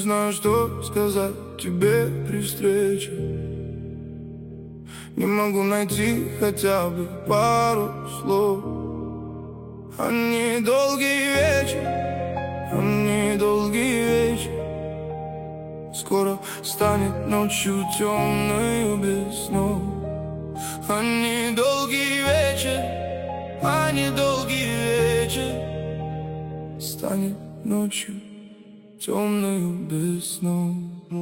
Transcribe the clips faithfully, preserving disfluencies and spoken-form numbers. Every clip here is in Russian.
знаю, что сказать тебе при встрече. Не могу найти хотя бы пару слов. Они долгий вечер, они долгий вечер. Скоро станет ночью темною без снов. Они долгий вечер, они долгий вечер. Станет ночью темною без снов.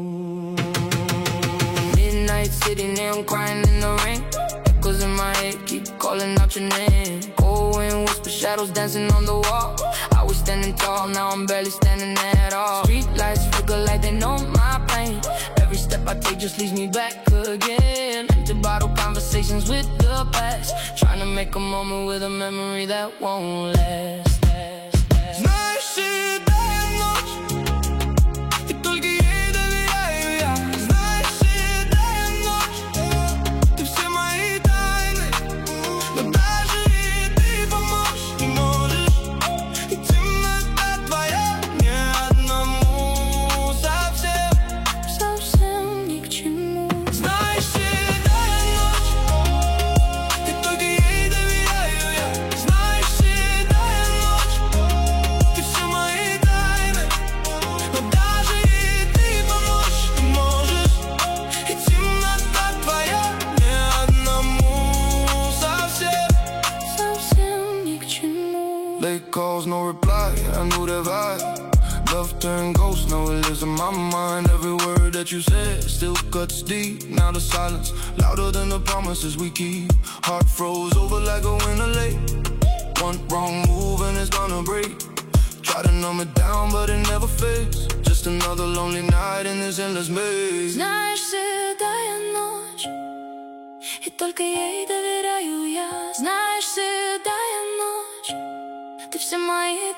Midnight sitting there, I'm crying in the rain. Echoes in my head keep calling out your name. Cold wind whisper, shadows dancing on the wall. I was standing tall, now I'm barely standing at all. Street lights flicker like they know my pain. Every step I take just leads me back again. Empty bottle conversations with the past. Trying to make a moment with a memory that won't last. Знаешь, седая ночь, и только ей доверяю я. Знаешь, седая ночь, ты все мои тайны. Но даже и ты помочь не можешь. И темнота твоя ни одному совсем, Совсем ни к чему. знаешь, седая ночь, и только ей доверяю я. Знаешь, седая ночь, ты все мои тайны. Но даже и ты помочь не можешь. И темнота твоя ни одному совсем. Совсем ни к чему. Late calls, no reply, I knew that vibe. Love turned ghost, now it lives in my mind. Every word that you said still cuts deep. Now the silence, louder than the promises we keep. Heart froze over like a winter lake. One wrong move and it's gonna break. Try to numb it down but it never fades. Just another lonely night in this endless maze. Знаешь, седая ночь, и только ей доверяю я. Знаешь, седая ночь, ты все мои